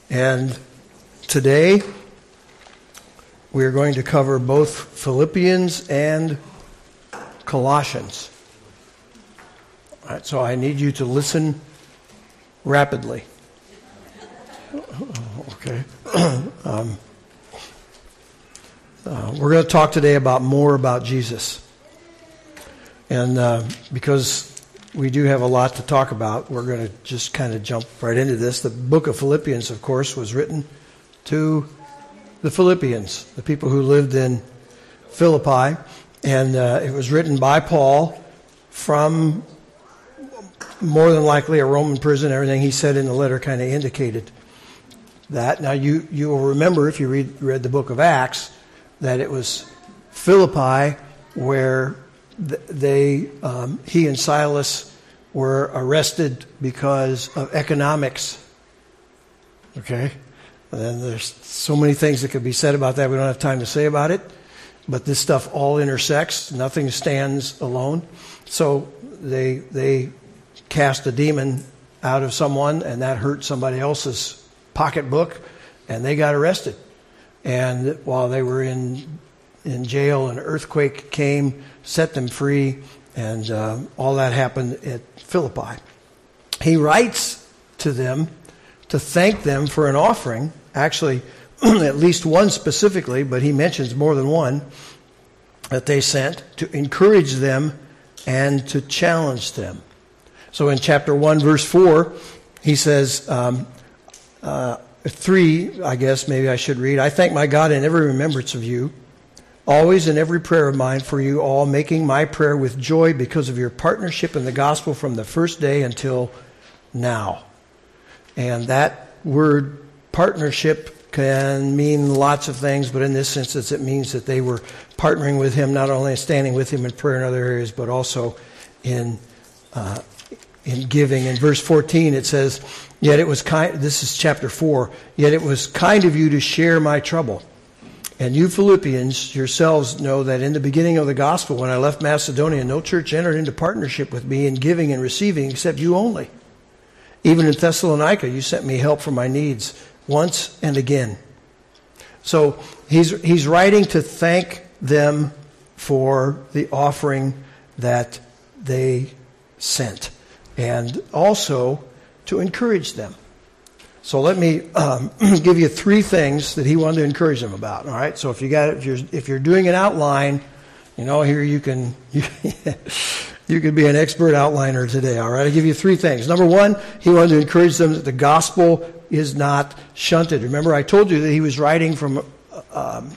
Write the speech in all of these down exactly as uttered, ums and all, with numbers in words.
And today we're going to cover both Philippians and Colossians. All right, so I need you to listen rapidly. Okay. um, uh, we're going to talk today about more about Jesus. And uh, because we do have a lot to talk about, we're going to just kind of jump right into this. The book of Philippians, of course, was written to the Philippians, the people who lived in Philippi. And uh, it was written by Paul from more than likely a Roman prison. Everything he said in the letter kind of indicated that. Now, you, you will remember, if you read, read the book of Acts, that it was Philippi where they, um, he and Silas were arrested because of economics. Okay? And then there's so many things that could be said about that. We don't have time to say about it. But this stuff all intersects. Nothing stands alone. So they they cast a demon out of someone, and that hurt somebody else's pocketbook, and they got arrested. And while they were in in jail, an earthquake came, set them free, and uh, all that happened at Philippi. He writes to them to thank them for an offering, actually at least one specifically, but he mentions more than one, that they sent to encourage them and to challenge them. So in chapter one, verse four, he says, um, uh, three, I guess maybe I should read, I thank my God in every remembrance of you, always in every prayer of mine for you all, making my prayer with joy because of your partnership in the gospel from the first day until now. And that word partnership can mean lots of things, but in this instance it means that they were partnering with him, not only standing with him in prayer in other areas, but also in uh, in giving. In verse fourteen it says, yet it was kind, this is chapter four, yet it was kind of you to share my trouble. And you Philippians yourselves know that in the beginning of the gospel, when I left Macedonia, no church entered into partnership with me in giving and receiving except you only. Even in Thessalonica, you sent me help for my needs once and again. So he's he's writing to thank them for the offering that they sent, and also to encourage them. So let me um, give you three things that he wanted to encourage them about. All right. So if you got if you're if you're doing an outline, you know, here you can you, you can be an expert outliner today. All right. I'll give you three things. Number one, he wanted to encourage them that the gospel is not shunted. Remember, I told you that he was writing from. Um,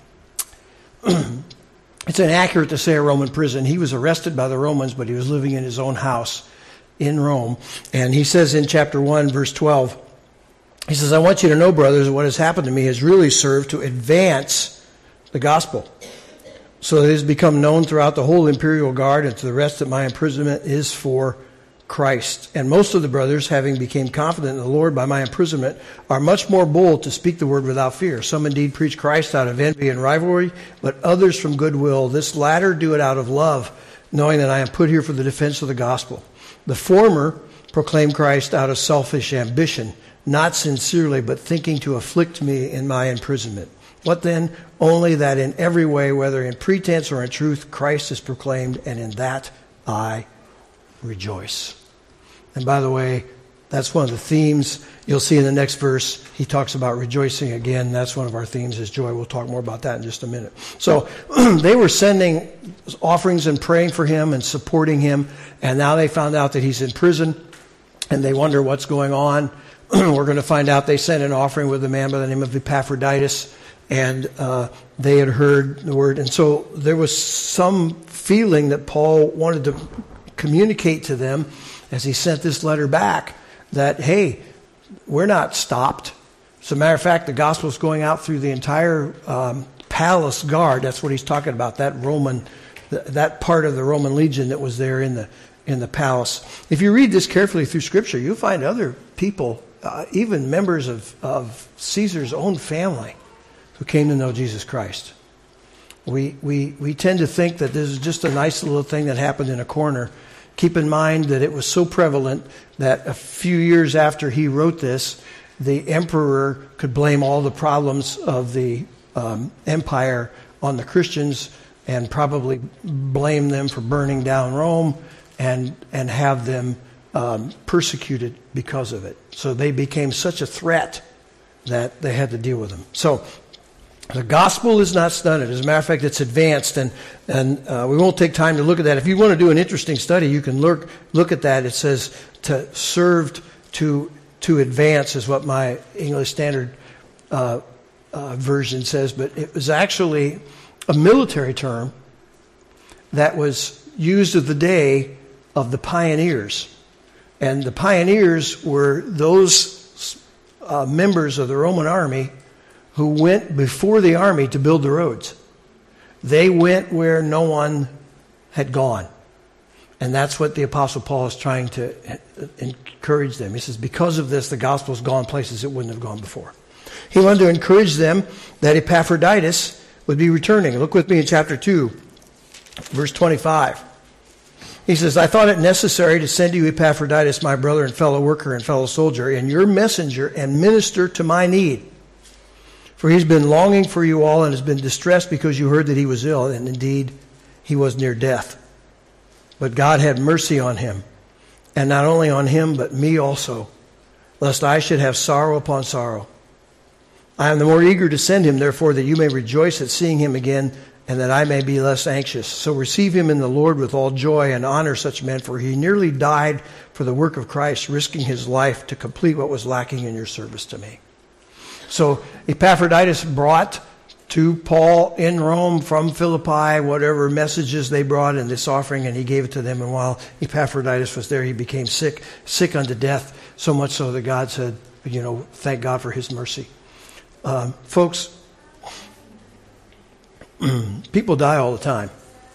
it's inaccurate to say a Roman prison. He was arrested by the Romans, but he was living in his own house in Rome. And he says in chapter one, verse twelve. He says, I want you to know, brothers, that what has happened to me has really served to advance the gospel, so that it has become known throughout the whole imperial guard and to the rest that my imprisonment is for Christ. And most of the brothers, having become confident in the Lord by my imprisonment, are much more bold to speak the word without fear. Some indeed preach Christ out of envy and rivalry, but others from goodwill. This latter do it out of love, knowing that I am put here for the defense of the gospel. The former proclaim Christ out of selfish ambition, not sincerely, but thinking to afflict me in my imprisonment. What then? Only that in every way, whether in pretense or in truth, Christ is proclaimed, and in that I rejoice. And by the way, that's one of the themes. You'll see in the next verse, he talks about rejoicing again. That's one of our themes is joy. We'll talk more about that in just a minute. So they were sending offerings and praying for him and supporting him, and now they found out that he's in prison, and they wonder what's going on. We're going to find out they sent an offering with a man by the name of Epaphroditus, and uh, they had heard the word. And so there was some feeling that Paul wanted to communicate to them as he sent this letter back that, hey, we're not stopped. As a matter of fact, the gospel is going out through the entire um, palace guard. That's what he's talking about, that Roman, that part of the Roman legion that was there in the in the palace. If you read this carefully through Scripture, you'll find other people, uh, even members of, of Caesar's own family, who came to know Jesus Christ. We, we, we tend to think that this is just a nice little thing that happened in a corner. Keep in mind that it was so prevalent that a few years after he wrote this, the emperor could blame all the problems of the um, empire on the Christians and probably blame them for burning down Rome and and have them um, persecuted because of it. So they became such a threat that they had to deal with them. So the gospel is not stunted. As a matter of fact, it's advanced, and and uh, we won't take time to look at that. If you want to do an interesting study, you can look look at that. It says to served to to advance is what my English Standard uh, uh, version says, but it was actually a military term that was used of the day of the pioneers, and the pioneers were those uh, members of the Roman army who went before the army to build the roads. They went where no one had gone. And that's what the Apostle Paul is trying to encourage them. He says, because of this, the gospel has gone places it wouldn't have gone before. He wanted to encourage them that Epaphroditus would be returning. Look with me in chapter two, verse twenty-five. He says, I thought it necessary to send you Epaphroditus, my brother and fellow worker and fellow soldier, and your messenger and minister to my need. For he's been longing for you all and has been distressed because you heard that he was ill, and indeed he was near death. But God had mercy on him, and not only on him, but me also, lest I should have sorrow upon sorrow. I am the more eager to send him, therefore, that you may rejoice at seeing him again, and that I may be less anxious. So receive him in the Lord with all joy, and honor such men, for he nearly died for the work of Christ, risking his life to complete what was lacking in your service to me. So Epaphroditus brought to Paul in Rome from Philippi whatever messages they brought in this offering, and he gave it to them. And while Epaphroditus was there, he became sick, sick unto death, so much so that God said, you know, thank God for his mercy. Um, folks, people die all the time.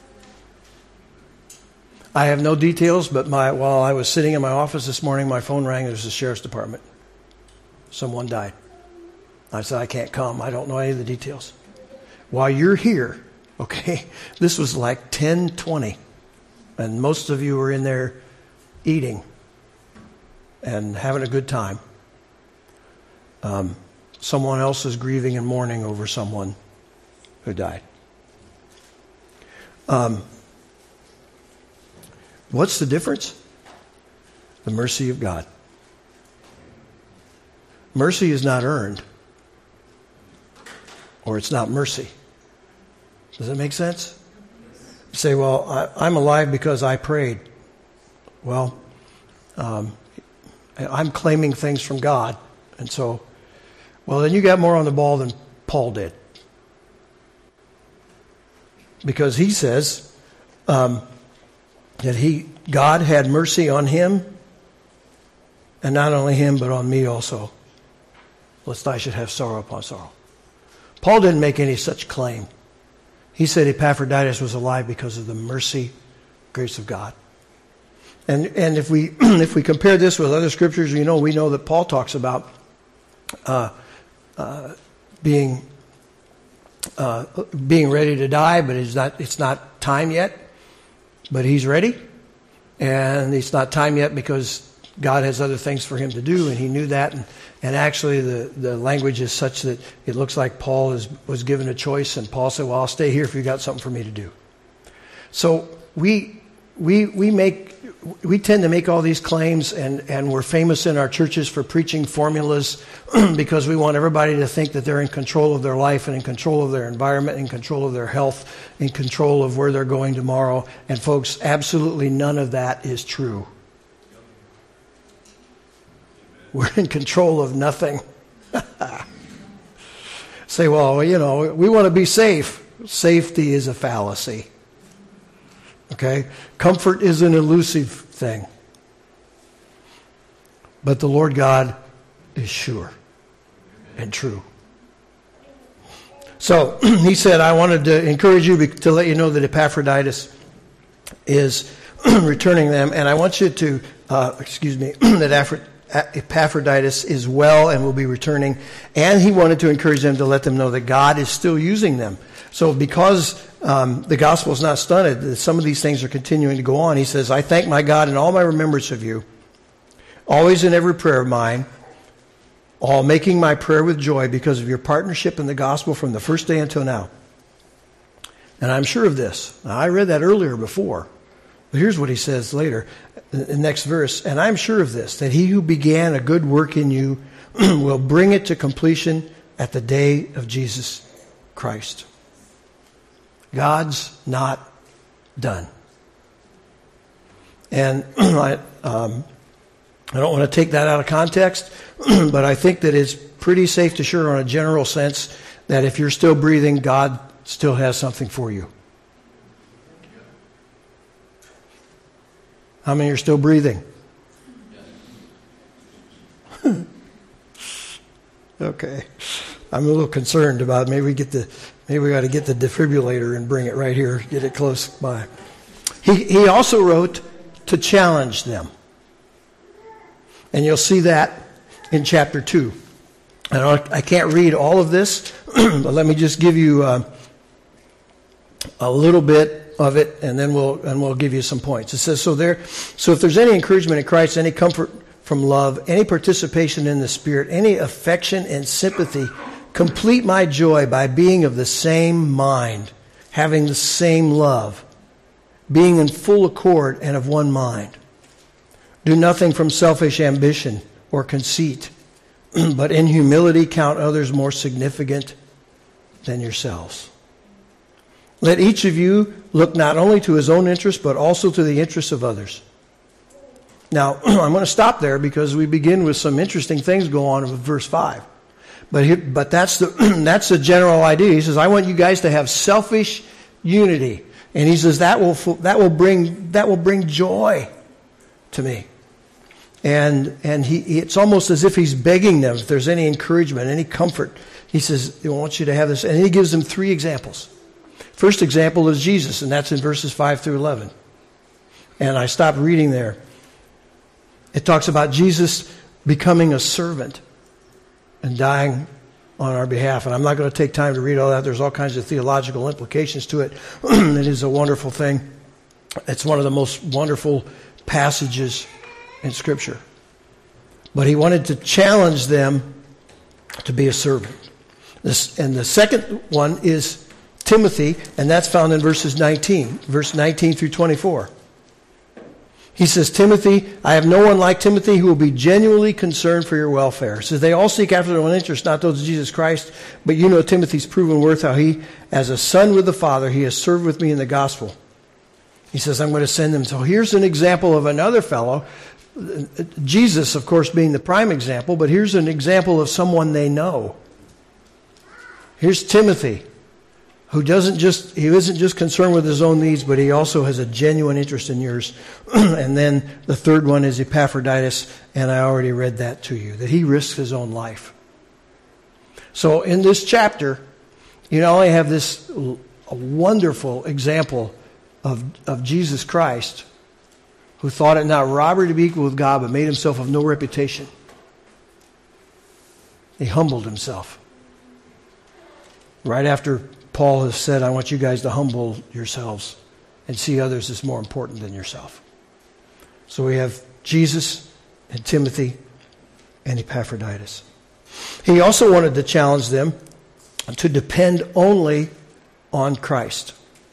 I have no details, but my while I was sitting in my office this morning, my phone rang. It was the sheriff's department. Someone died. I said, I can't come. I don't know any of the details. While you're here, okay, this was like ten twenty, and most of you were in there eating and having a good time. Um, someone else is grieving and mourning over someone who died. Um, what's the difference? The mercy of God. Mercy is not earned. Or it's not mercy. Does that make sense? You say, well, I, I'm alive because I prayed. Well, um, I'm claiming things from God. And so, well, then you got more on the ball than Paul did. Because he says um, that he, God had mercy on him, and not only him, but on me also, lest I should have sorrow upon sorrow. Paul didn't make any such claim. He said Epaphroditus was alive because of the mercy, grace of God. And and if we if we compare this with other scriptures, you know, we know that Paul talks about uh, uh, being uh, being ready to die, but it's not it's not time yet. But he's ready, and it's not time yet because God has other things for him to do, and he knew that. And, and actually, the, the language is such that it looks like Paul is, was given a choice, and Paul said, well, I'll stay here if you've got something for me to do. So we we we make we tend to make all these claims, and, and we're famous in our churches for preaching formulas because we want everybody to think that they're in control of their life and in control of their environment, in control of their health, in control of where they're going tomorrow. And folks, absolutely none of that is true. We're in control of nothing. Say, well, you know, we want to be safe. Safety is a fallacy. Okay? Comfort is an elusive thing. But the Lord God is sure and true. So he said, I wanted to encourage you to let you know that Epaphroditus is returning them. And I want you to, uh, excuse me, that Afri- Epaphroditus is well and will be returning. And he wanted to encourage them to let them know that God is still using them. So because um, the gospel is not stunted, some of these things are continuing to go on. He says, I thank my God in all my remembrance of you, always in every prayer of mine, all making my prayer with joy because of your partnership in the gospel from the first day until now. And I'm sure of this. Now, I read that earlier before. But here's what he says later, the next verse. And I'm sure of this, that he who began a good work in you will bring it to completion at the day of Jesus Christ. God's not done. And I, um, I don't want to take that out of context, but I think that it's pretty safe to sure on a general sense that if you're still breathing, God still has something for you. How many are still breathing? Okay. I'm a little concerned about maybe we get the maybe we got to get the defibrillator and bring it right here, get it close by. He he also wrote to challenge them. And you'll see that in chapter two. I don't, I can't read all of this, but let me just give you uh, a little bit of it, and then we'll and we'll give you some points. It says, so there, so if there's any encouragement in Christ, any comfort from love, any participation in the Spirit, any affection and sympathy, complete my joy by being of the same mind, having the same love, being in full accord and of one mind. Do nothing from selfish ambition or conceit, but in humility count others more significant than yourselves. Let each of you look not only to his own interest, but also to the interests of others. Now, I'm going to stop there because we begin with some interesting things go on with verse five. But he, but that's the that's the general idea. He says, I want you guys to have selfish unity. And he says that will that will bring that will bring joy to me. And and he it's almost as if he's begging them if there's any encouragement, any comfort. He says, I want you to have this. And he gives them three examples. First example is Jesus, and that's in verses five through eleven. And I stopped reading there. It talks about Jesus becoming a servant and dying on our behalf. And I'm not going to take time to read all that. There's all kinds of theological implications to it. It is a wonderful thing. It's one of the most wonderful passages in Scripture. But he wanted to challenge them to be a servant. This, and the second one is Timothy, and that's found in verses nineteen, verse nineteen through twenty-four. He says, Timothy, I have no one like Timothy who will be genuinely concerned for your welfare. He says, they all seek after their own interest, not those of Jesus Christ, but you know Timothy's proven worth, how he, as a son with the Father, he has served with me in the gospel. He says, I'm going to send him. So here's an example of another fellow, Jesus, of course, being the prime example, but here's an example of someone they know. Here's Timothy, who doesn't just, he isn't just concerned with his own needs, but he also has a genuine interest in yours. And then the third one is Epaphroditus, and I already read that to you, that he risks his own life. So in this chapter, you not only have this a wonderful example of, of Jesus Christ, who thought it not robbery to be equal with God, but made himself of no reputation. He humbled himself. Right after Paul has said, I want you guys to humble yourselves and see others as more important than yourself. So we have Jesus and Timothy and Epaphroditus. He also wanted to challenge them to depend only on Christ.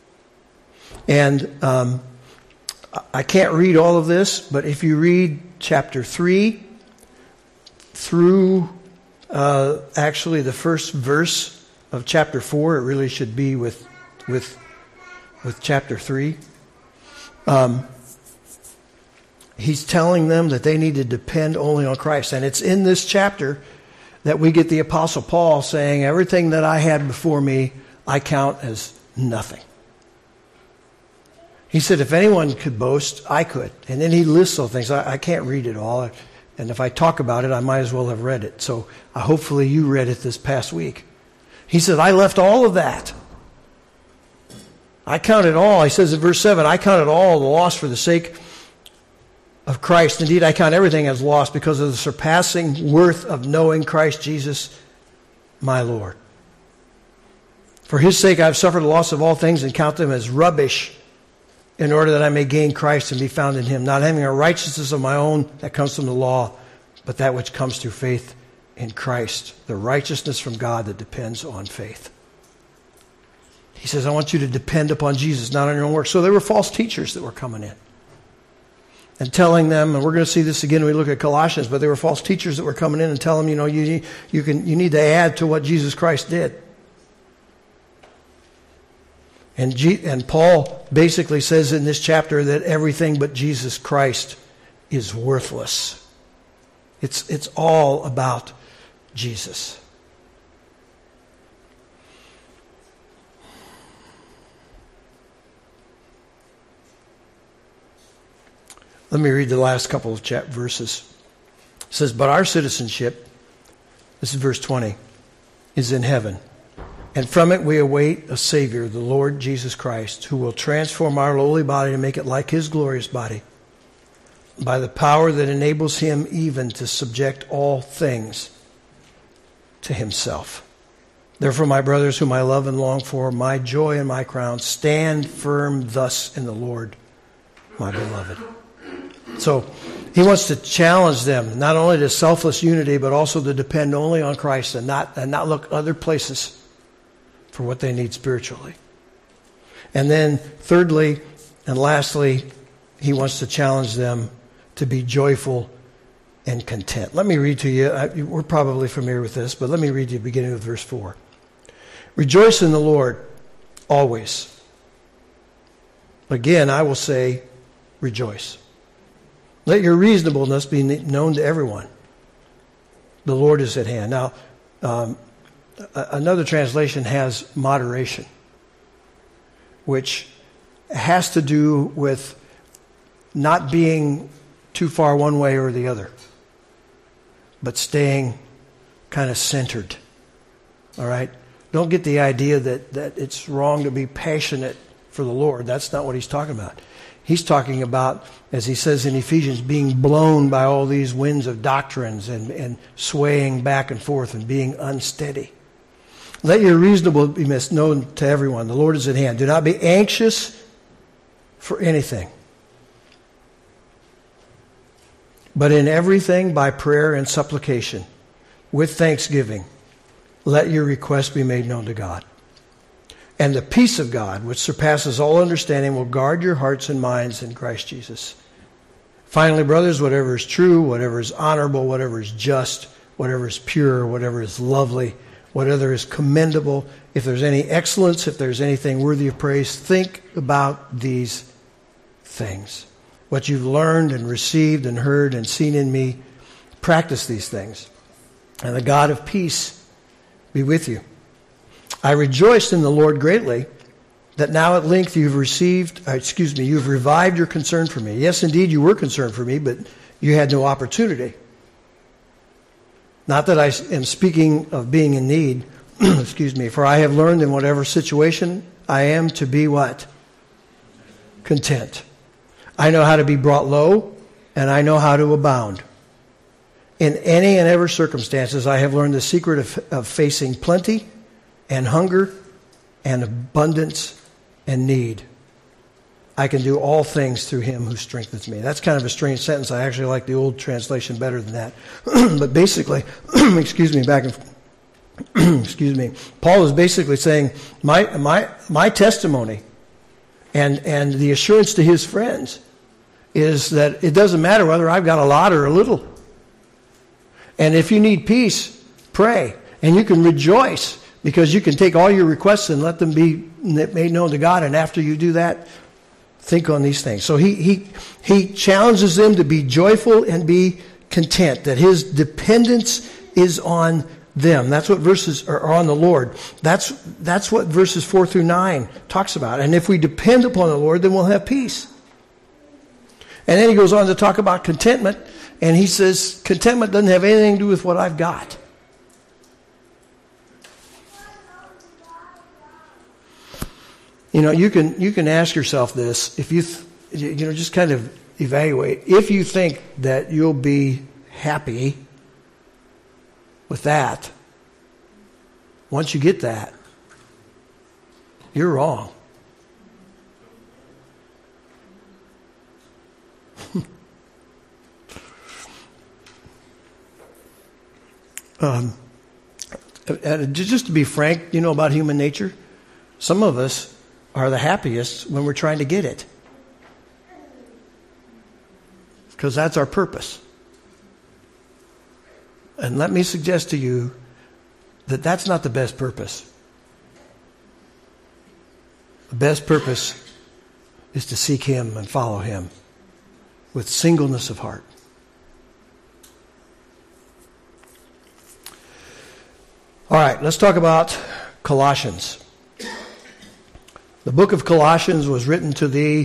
And um, I can't read all of this, but if you read chapter three through uh, actually the first verse of chapter four, it really should be with with with chapter three. Um, he's telling them that they need to depend only on Christ. And it's in this chapter that we get the Apostle Paul saying, everything that I had before me, I count as nothing. He said, if anyone could boast, I could. And then he lists those things. I, I can't read it all. And if I talk about it, I might as well have read it. So uh, hopefully you read it this past week. He said, I left all of that. I count it all. He says in verse seven, I count it all the loss for the sake of Christ. Indeed, I count everything as loss because of the surpassing worth of knowing Christ Jesus, my Lord. For his sake, I have suffered the loss of all things and count them as rubbish in order that I may gain Christ and be found in him, not having a righteousness of my own that comes from the law, but that which comes through faith in Christ, the righteousness from God that depends on faith. He says, I want you to depend upon Jesus, not on your own work. So there were false teachers that were coming in and telling them, and we're going to see this again when we look at Colossians, but there were false teachers that were coming in and telling them, you know, you, you, can, you need to add to what Jesus Christ did. And, G, and Paul basically says in this chapter that everything but Jesus Christ is worthless. It's, it's all about Jesus. Let me read the last couple of chap verses. It says, but our citizenship, this is verse twenty, is in heaven. And from it we await a Savior, the Lord Jesus Christ, who will transform our lowly body and make it like his glorious body, by the power that enables him even to subject all things to himself. Therefore, my brothers, whom I love and long for, my joy and my crown, stand firm thus in the Lord, my beloved. So he wants to challenge them, not only to selfless unity, but also to depend only on Christ and not, and not look other places for what they need spiritually. And then thirdly and lastly, he wants to challenge them to be joyful and content. Let me read to you, I, we're probably familiar with this, but let me read to you beginning with verse four. Rejoice in the Lord always. Again, I will say, rejoice. Let your reasonableness be known to everyone. The Lord is at hand. Now, um, another translation has moderation, which has to do with not being too far one way or the other, but staying kind of centered. All right? Don't get the idea that, that it's wrong to be passionate for the Lord. That's not what he's talking about. He's talking about, as he says in Ephesians, being blown by all these winds of doctrines and, and swaying back and forth and being unsteady. Let your reasonableness be known to everyone. The Lord is at hand. Do not be anxious for anything, but in everything by prayer and supplication, with thanksgiving, let your requests be made known to God. And the peace of God, which surpasses all understanding, will guard your hearts and minds in Christ Jesus. Finally, brothers, whatever is true, whatever is honorable, whatever is just, whatever is pure, whatever is lovely, whatever is commendable, if there's any excellence, if there's anything worthy of praise, think about these things. What you've learned and received and heard and seen in me, practice these things. And the God of peace be with you. I rejoiced in the Lord greatly that now at length you've received, uh, excuse me, you've revived your concern for me. Yes, indeed, you were concerned for me, but you had no opportunity. Not that I am speaking of being in need, excuse me, for I have learned in whatever situation I am to be what? Content. I know how to be brought low, and I know how to abound. In any and every circumstances, I have learned the secret of, of facing plenty and hunger and abundance and need. I can do all things through him who strengthens me. That's kind of a strange sentence. I actually like the old translation better than that. But basically, excuse me, back and excuse me, Paul is basically saying my my my testimony and and the assurance to his friends is that it doesn't matter whether I've got a lot or a little. And if you need peace, pray. And you can rejoice because you can take all your requests and let them be made known to God. And after you do that, think on these things. So he he he challenges them to be joyful and be content, that his dependence is on them. That's what verses are on the Lord. That's that's what verses four through nine talks about. And if we depend upon the Lord, then we'll have peace. And then he goes on to talk about contentment, and he says contentment doesn't have anything to do with what I've got. You know, you can you can ask yourself this, if you th- you know just kind of evaluate, if you think that you'll be happy with that, once you get that, you're wrong. Um, and just to be frank, you know about human nature, some of us are the happiest when we're trying to get it. Because that's our purpose. And let me suggest to you that that's not the best purpose. The best purpose is to seek Him and follow Him with singleness of heart. All right, let's talk about Colossians. The book of Colossians was written to the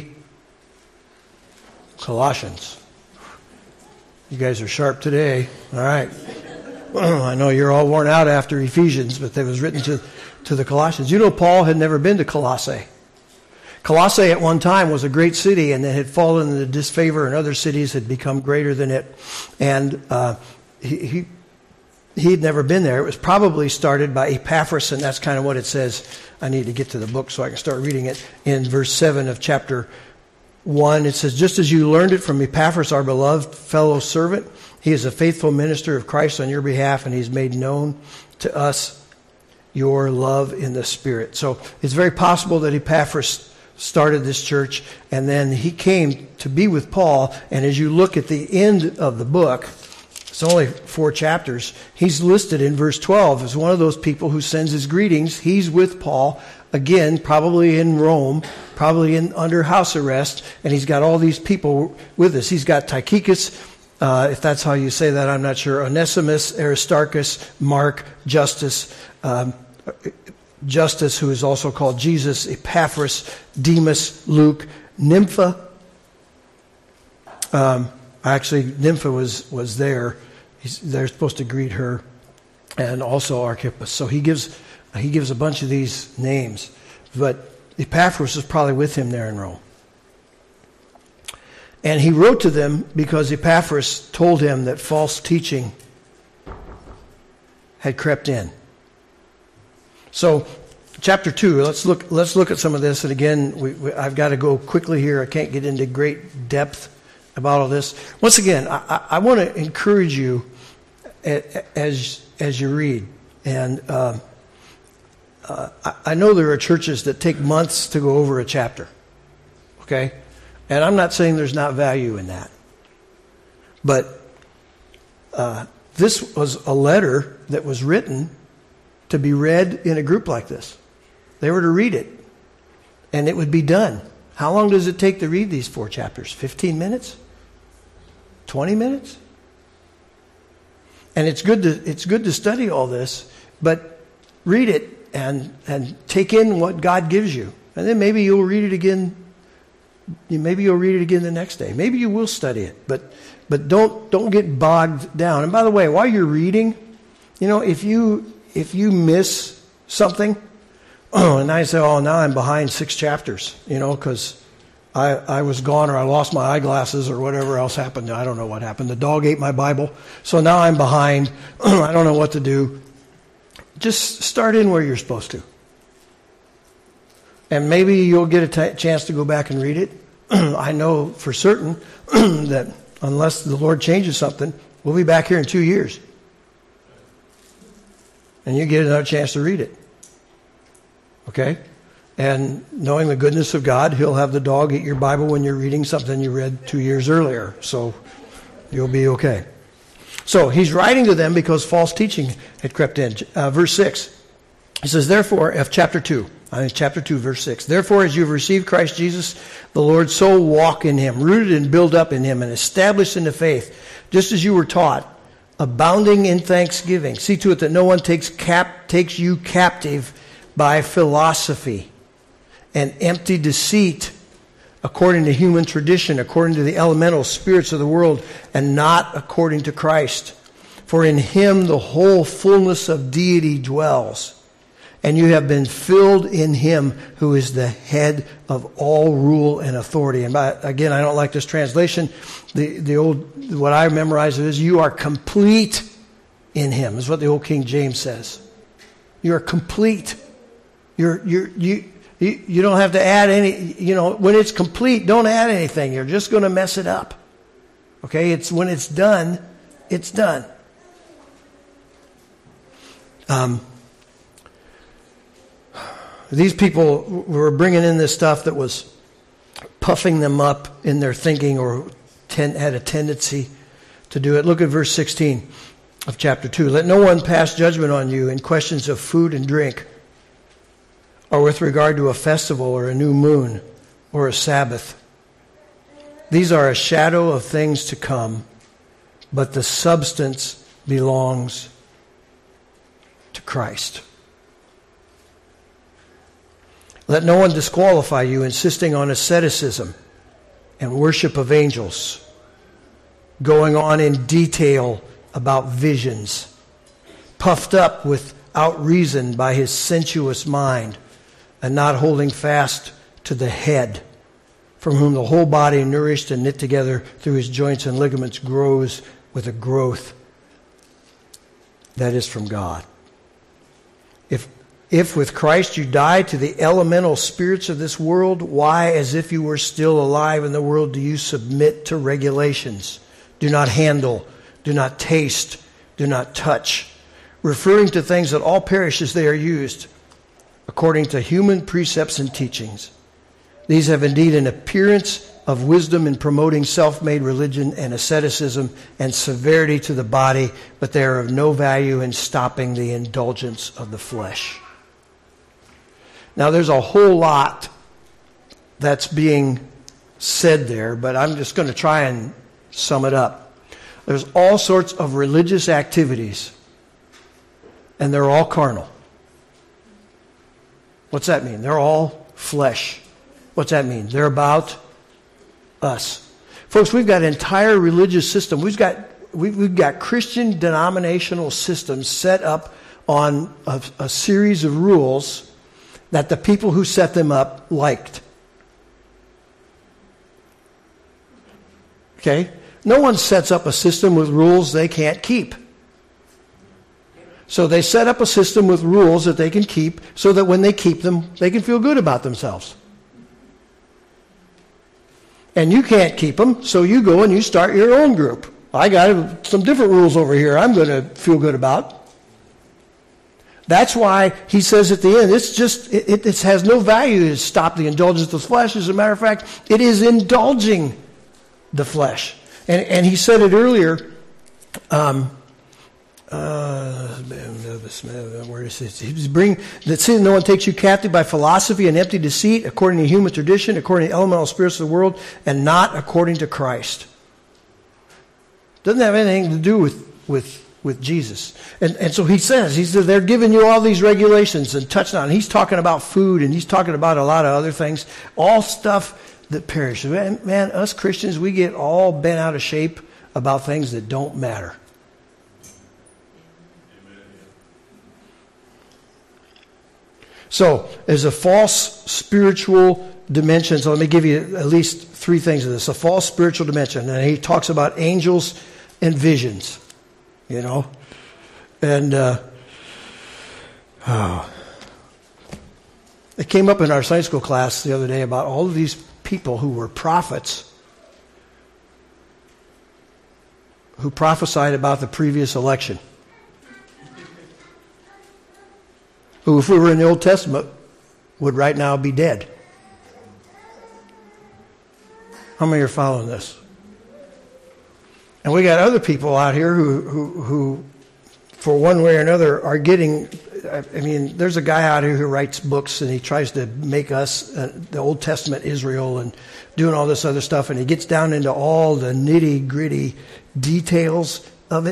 Colossians. You guys are sharp today. All right. I know you're all worn out after Ephesians, but it was written to, to the Colossians. You know, Paul had never been to Colossae. Colossae at one time was a great city, and it had fallen into disfavor, and other cities had become greater than it. And uh, he, he he had never been there. It was probably started by Epaphras, and that's kind of what it says. I need to get to the book so I can start reading it. In verse seven of chapter one, it says, just as you learned it from Epaphras, our beloved fellow servant, he is a faithful minister of Christ on your behalf, and he's made known to us your love in the Spirit. So it's very possible that Epaphras started this church, and then he came to be with Paul. And as you look at the end of the book, it's only four chapters, he's listed in verse twelve as one of those people who sends his greetings. He's with Paul, again, probably in Rome, probably in under house arrest, and he's got all these people with us. He's got Tychicus, uh, if that's how you say that, I'm not sure, Onesimus, Aristarchus, Mark, Justus, um, Justus, who is also called Jesus, Epaphras, Demas, Luke, Nympha. Um, actually, Nympha was, was there. He's, they're supposed to greet her, and also Archippus. So he gives he gives a bunch of these names, but Epaphras was probably with him there in Rome. And he wrote to them because Epaphras told him that false teaching had crept in. So, chapter two. Let's look. Let's look at some of this. And again, we, we, I've got to go quickly here. I can't get into great depth about all this. Once again, I, I, I want to encourage you as as you read. And uh, uh, I, I know there are churches that take months to go over a chapter. Okay, and I'm not saying there's not value in that, but uh, this was a letter that was written to be read in a group like this. They were to read it, and it would be done. How long does it take to read these four chapters? fifteen minutes? twenty minutes? And it's good to it's good to study all this, but read it and and take in what God gives you. And then maybe you'll read it again. Maybe you'll read it again the next day. Maybe you will study it, but but don't don't get bogged down. And by the way, while you're reading, you know, if you If you miss something, oh, and I say, oh, now I'm behind six chapters, you know, because I, I was gone or I lost my eyeglasses or whatever else happened. I don't know what happened. The dog ate my Bible. So now I'm behind. I don't know what to do. Just start in where you're supposed to. And maybe you'll get a t- chance to go back and read it. I know for certain that unless the Lord changes something, we'll be back here in two years. And you get another chance to read it. Okay? And knowing the goodness of God, He'll have the dog eat your Bible when you're reading something you read two years earlier. So you'll be okay. So he's writing to them because false teaching had crept in. Uh, verse six. He says, therefore, of chapter two. I mean, chapter two, verse six. Therefore, as you have received Christ Jesus, the Lord, so walk in Him, rooted and built up in Him, and established in the faith, just as you were taught, abounding in thanksgiving. See to it that no one takes cap takes you captive by philosophy and empty deceit, according to human tradition, according to the elemental spirits of the world, and not according to Christ. For in Him the whole fullness of deity dwells, and you have been filled in Him who is the head of all rule and authority. And by, again, I don't like this translation. The the old what I memorized is you are complete in Him. Is what the old King James says. You are complete. You're you're you you you don't have to add any. You know, when it's complete, don't add anything. You're just going to mess it up. Okay, it's when it's done, it's done. Um, these people were bringing in this stuff that was puffing them up in their thinking, or ten, had a tendency to do it. Look at verse sixteen of chapter two. Let no one pass judgment on you in questions of food and drink, or with regard to a festival or a new moon or a Sabbath. These are a shadow of things to come, but the substance belongs to Christ. Let no one disqualify you, insisting on asceticism and worship of angels, going on in detail about visions, puffed up without reason by his sensuous mind, and not holding fast to the head, from whom the whole body, nourished and knit together through his joints and ligaments, grows with a growth that is from God. If If with Christ you died to the elemental spirits of this world, why, as if you were still alive in the world, do you submit to regulations? Do not handle, do not taste, do not touch, referring to things that all perish as they are used, according to human precepts and teachings. These have indeed an appearance of wisdom in promoting self-made religion and asceticism and severity to the body, but they are of no value in stopping the indulgence of the flesh. Now, there's a whole lot that's being said there, but I'm just going to try and sum it up. There's all sorts of religious activities, and they're all carnal. What's that mean? They're all flesh. What's that mean? They're about us. Folks, we've got an entire religious system. We've got, we've, we've got Christian denominational systems set up on a, a series of rules that the people who set them up liked. Okay? No one sets up a system with rules they can't keep. So they set up a system with rules that they can keep so that when they keep them, they can feel good about themselves. And you can't keep them, so you go and you start your own group. I got some different rules over here I'm going to feel good about. That's why he says at the end, it's just, it, it has no value to stop the indulgence of the flesh. As a matter of fact, it is indulging the flesh. And, and he said it earlier, um, uh, where is it? He's bring, that sin, no one takes you captive by philosophy and empty deceit, according to human tradition, according to elemental spirits of the world, and not according to Christ. Doesn't have anything to do with, with with Jesus. And, and so he says, he says, they're giving you all these regulations and touching on. He's talking about food, and he's talking about a lot of other things, all stuff that perishes. Man, man, us Christians, we get all bent out of shape about things that don't matter. So, there's a false spiritual dimension. So let me give you at least three things of this. A false spiritual dimension. And he talks about angels and visions. You know, and uh, oh. It came up in our Sunday school class the other day about all of these people who were prophets who prophesied about the previous election, who, if we were in the Old Testament, would right now be dead. How many are following this? And we got other people out here who, who, who, for one way or another, are getting, I mean, there's a guy out here who writes books, and he tries to make us uh, the Old Testament Israel and doing all this other stuff, and he gets down into all the nitty-gritty details of it.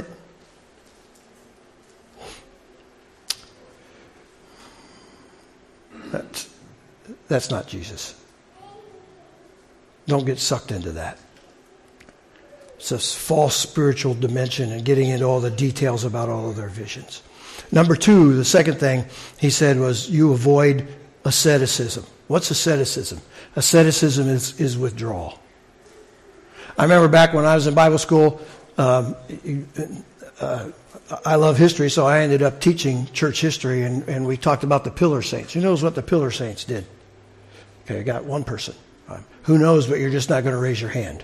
That's, that's not Jesus. Don't get sucked into that. It's a false spiritual dimension and getting into all the details about all of their visions. Number two, the second thing he said was you avoid asceticism. What's asceticism? Asceticism is, is withdrawal. I remember back when I was in Bible school, um, uh, I love history, so I ended up teaching church history, and, and we talked about the pillar saints. Who knows what the pillar saints did? Okay, I got one person. Who knows, but you're just not going to raise your hand.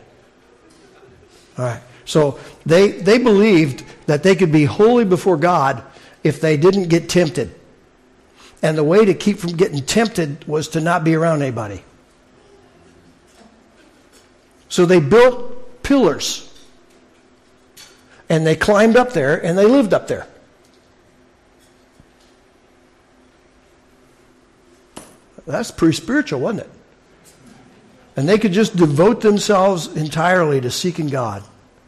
All right. So they they believed that they could be holy before God if they didn't get tempted. And the way to keep from getting tempted was to not be around anybody. So they built pillars. And they climbed up there and they lived up there. That's pretty spiritual, wasn't it? And they could just devote themselves entirely to seeking God.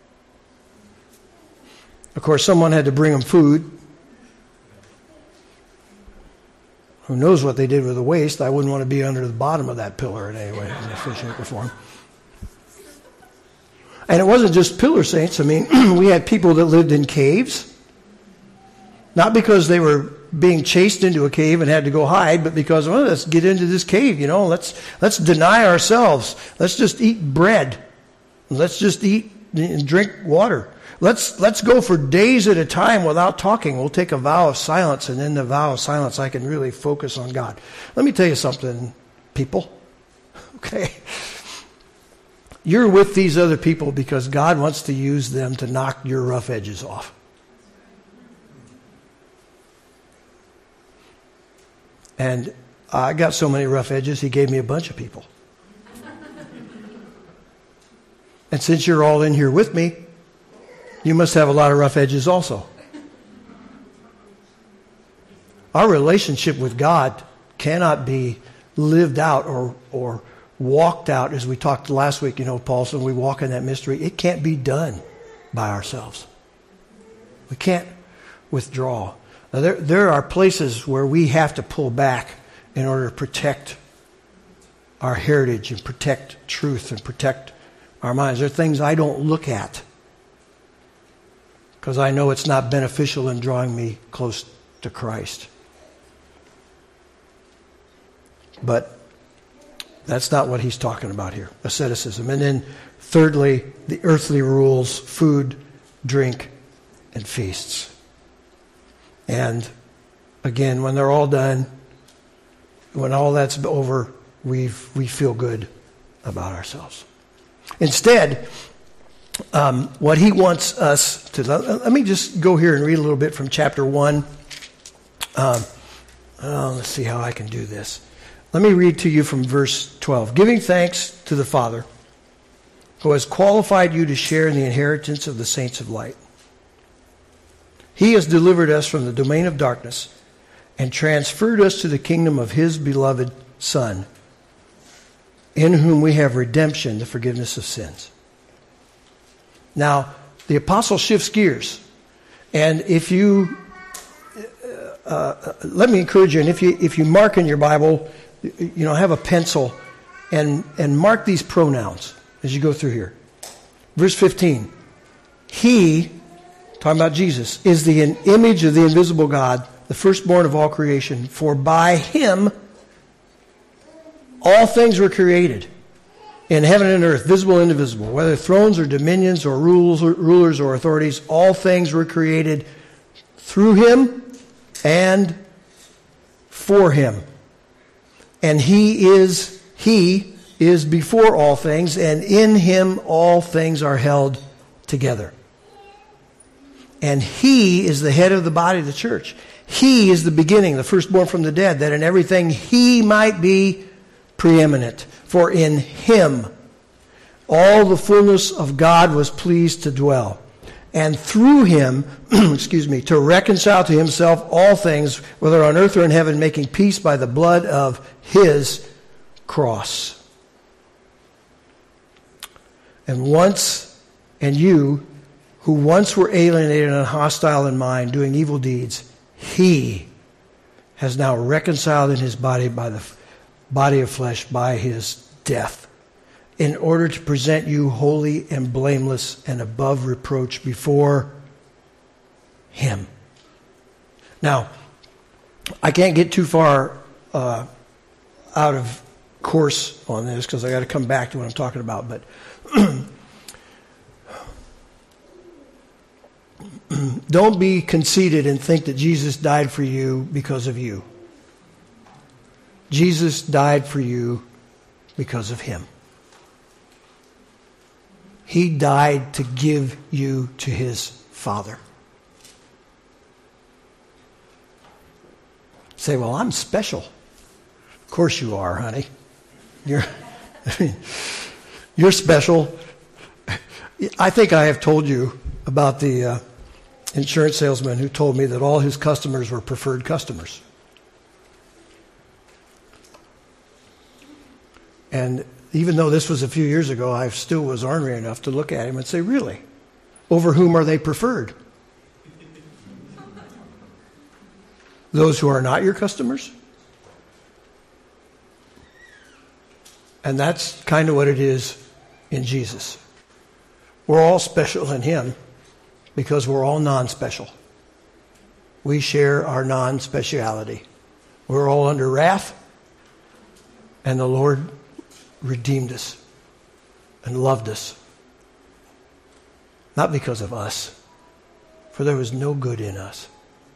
Of course, someone had to bring them food. Who knows what they did with the waste? I wouldn't want to be under the bottom of that pillar in any way, in any shape or form. And it wasn't just pillar saints. I mean, we had people that lived in caves. Not because they were being chased into a cave and had to go hide, but because, well, let's get into this cave, you know. Let's let's deny ourselves. Let's just eat bread. Let's just eat and drink water. Let's let's go for days at a time without talking. We'll take a vow of silence, and in the vow of silence, I can really focus on God. Let me tell you something, people. Okay. You're with these other people because God wants to use them to knock your rough edges off. And I got so many rough edges, he gave me a bunch of people. And since you're all in here with me, you must have a lot of rough edges also. Our relationship with God cannot be lived out or or walked out, as we talked last week, you know, Paul said, we walk in that mystery. It can't be done by ourselves. We can't withdraw. Now, there, there are places where we have to pull back in order to protect our heritage and protect truth and protect our minds. There are things I don't look at because I know it's not beneficial in drawing me close to Christ. But that's not what he's talking about here, asceticism. And then thirdly, the earthly rules, food, drink, and feasts. And again, when they're all done, when all that's over, we've, we feel good about ourselves. Instead, um, what he wants us to... Let me just go here and read a little bit from chapter one. Um, oh, let's see how I can do this. Let me read to you from verse twelve. Giving thanks to the Father, who has qualified you to share in the inheritance of the saints of light. He has delivered us from the domain of darkness and transferred us to the kingdom of his beloved Son, in whom we have redemption, the forgiveness of sins. Now, the apostle shifts gears. And if you, uh, let me encourage you, and if you, if you mark in your Bible, you know, have a pencil and, and mark these pronouns as you go through here. Verse fifteen. He, talking about Jesus, is the image of the invisible God, the firstborn of all creation. For by him all things were created, in heaven and earth, visible and invisible, whether thrones or dominions or rules or rulers or authorities, all things were created through him and for him. And he is he is before all things, and in him all things are held together. And he is the head of the body of the church. He is the beginning, the firstborn from the dead, that in everything he might be preeminent. For in him all the fullness of God was pleased to dwell. And through him, excuse me, to reconcile to himself all things, whether on earth or in heaven, making peace by the blood of his cross. And once, and you, who once were alienated and hostile in mind, doing evil deeds, he has now reconciled in his body by the body of flesh by his death, in order to present you holy and blameless and above reproach before him. Now, I can't get too far uh, out of course on this because I got to come back to what I'm talking about. But don't be conceited and think that Jesus died for you because of you. Jesus died for you because of him. He died to give you to his Father. say, well, I'm special. Of course you are, honey. You're, I mean, you're special. I think I have told you about the uh, insurance salesman who told me that all his customers were preferred customers. And even though this was a few years ago, I still was ornery enough to look at him and say, really? Over whom are they preferred? Those who are not your customers? And that's kind of what it is in Jesus. We're all special in him because we're all non-special. We share our non-speciality. We're all under wrath, and the Lord redeemed us and loved us. Not because of us, for there was no good in us.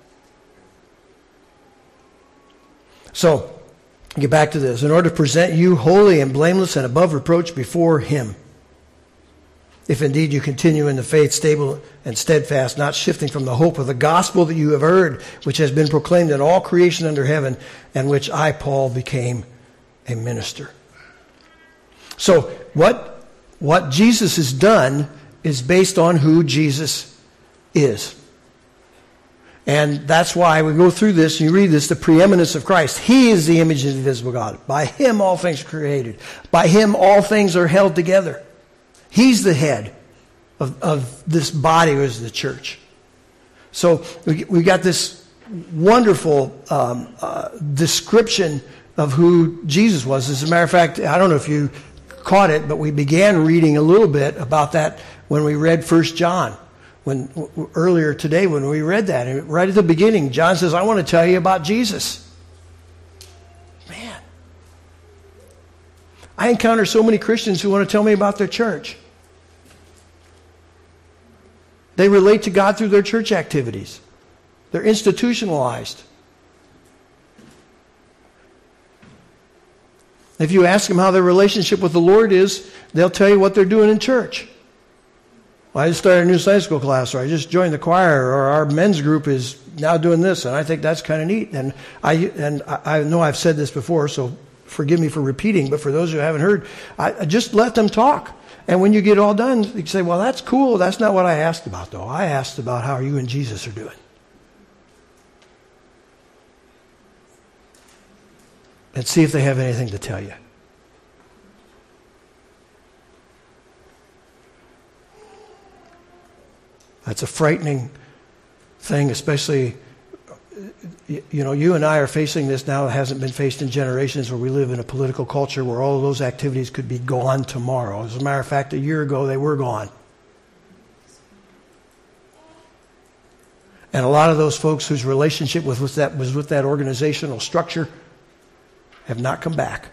So, get back to this. In order to present you holy and blameless and above reproach before him, if indeed you continue in the faith, stable and steadfast, not shifting from the hope of the gospel that you have heard, which has been proclaimed in all creation under heaven, and which I, Paul, became a minister. So, what, what Jesus has done is based on who Jesus is. And that's why we go through this, and you read this, the preeminence of Christ. He is the image of the invisible God. By him all things are created. By him all things are held together. He's the head of, of this body, which is the church. So we, we got this wonderful um, uh, description of who Jesus was. As a matter of fact, I don't know if you caught it, but we began reading a little bit about that when we read First John. When earlier today when we read that, and right at the beginning, John says, I want to tell you about Jesus. Man. I encounter so many Christians who want to tell me about their church. They relate to God through their church activities. They're institutionalized. If you ask them how their relationship with the Lord is, they'll tell you what they're doing in church. Well, I just started a new Sunday school class, or I just joined the choir, or our men's group is now doing this, and I think that's kind of neat. And I and I know I've said this before, so forgive me for repeating, but for those who haven't heard, I, I just let them talk. And when you get all done, you say, well, that's cool. That's not what I asked about, though. I asked about how you and Jesus are doing. And see if they have anything to tell you. That's a frightening thing, especially, you know, you and I are facing this now. It hasn't been faced in generations where we live in a political culture where all of those activities could be gone tomorrow. As a matter of fact, a year ago, they were gone. And a lot of those folks whose relationship with, with that was with that organizational structure have not come back.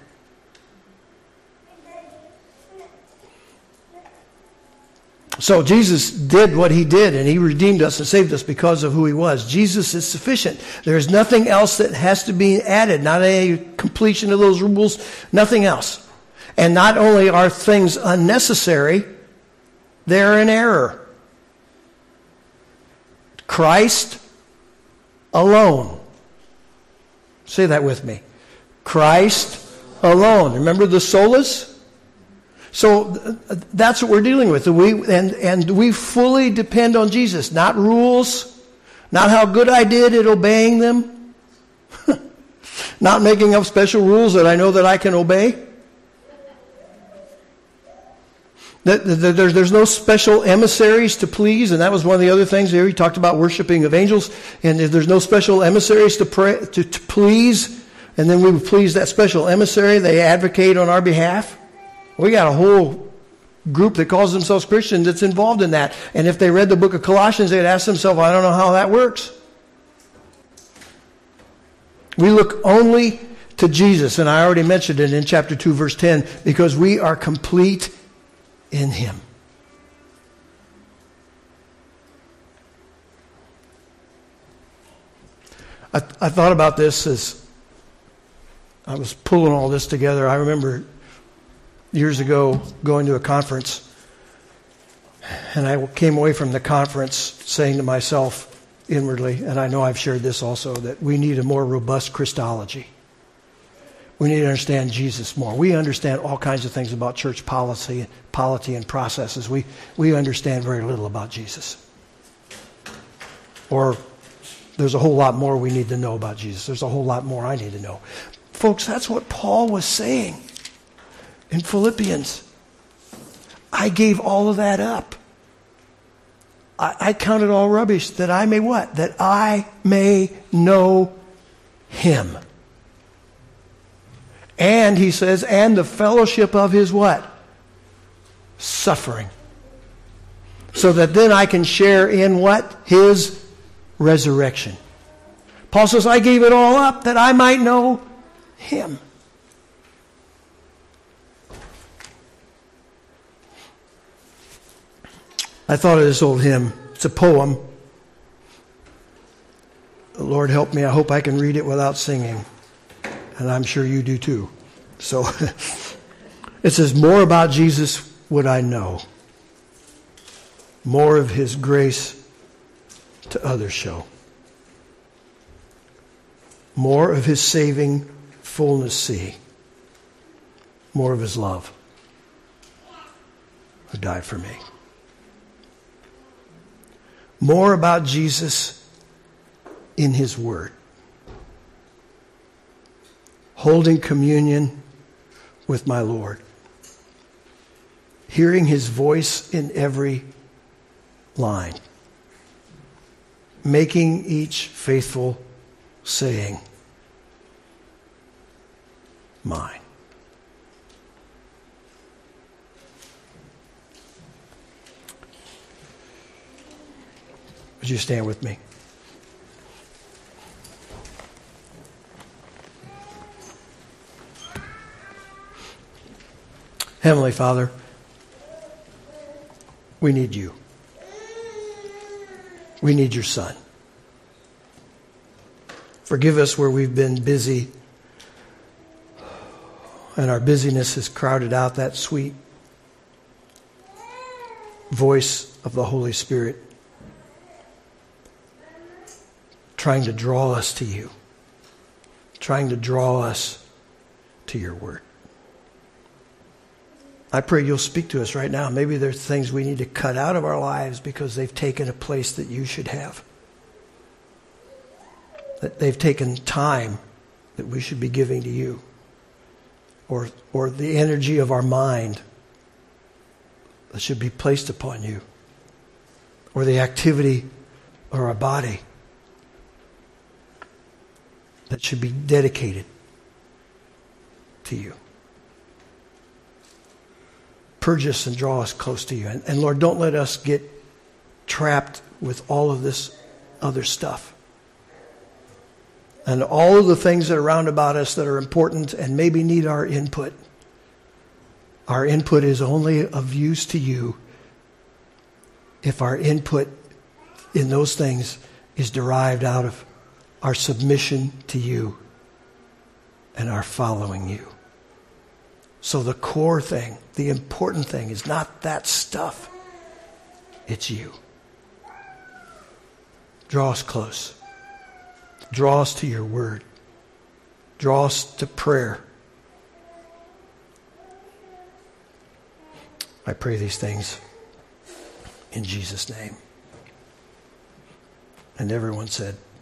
So Jesus did what he did, and he redeemed us and saved us because of who he was. Jesus is sufficient. There is nothing else that has to be added, not a completion of those rules, nothing else. And not only are things unnecessary, they're in error. Christ alone. Say that with me. Christ alone. Remember the solas? So that's what we're dealing with. And we, and, and we fully depend on Jesus. Not rules. Not how good I did at obeying them. Not making up special rules that I know that I can obey. There's, there's no special emissaries to please. And that was one of the other things there. He talked about worshiping of angels. And there's no special emissaries to, pray, to, to please. And then we would please that special emissary. They advocate on our behalf. We got a whole group that calls themselves Christians that's involved in that. And if they read the book of Colossians, they'd ask themselves, I don't know how that works. We look only to Jesus. And I already mentioned it in chapter two, verse ten, because we are complete in him. I, I thought about this as I was pulling all this together. I remember years ago going to a conference, and I came away from the conference saying to myself, inwardly, and I know I've shared this also, that we need a more robust Christology. We need to understand Jesus more. We understand all kinds of things about church policy, polity and processes. We, we understand very little about Jesus. Or there's a whole lot more we need to know about Jesus. There's a whole lot more I need to know. Folks, that's what Paul was saying in Philippians. I gave all of that up. I, I count it all rubbish that I may what? That I may know him. And he says, and the fellowship of his what? Suffering. So that then I can share in what? His resurrection. Paul says, I gave it all up that I might know him. I thought of this old hymn. It's a poem. Lord help me, I hope I can read it without singing. And I'm sure you do too. So it says, more about Jesus would I know. More of his grace to others show. More of his saving fullness see. More of his love who died for me. More about Jesus in his word. Holding communion with my Lord. Hearing his voice in every line. Making each faithful saying mine. Would you stand with me? Heavenly Father, we need you. We need your Son. Forgive us where we've been busy and our busyness has crowded out that sweet voice of the Holy Spirit trying to draw us to you, trying to draw us to your word. I pray you'll speak to us right now. Maybe there's things we need to cut out of our lives because they've taken a place that you should have. That they've taken time that we should be giving to you. Or, or the energy of our mind that should be placed upon you. Or the activity of our body that should be dedicated to you. Purge us and draw us close to you. And, and Lord, don't let us get trapped with all of this other stuff. And all of the things that are around about us that are important and maybe need our input. Our input is only of use to you if our input in those things is derived out of our submission to you and our following you. So the core thing, the important thing is not that stuff. It's you. Draw us close. Draw us to your word. Draw us to prayer. I pray these things in Jesus' name. And everyone said,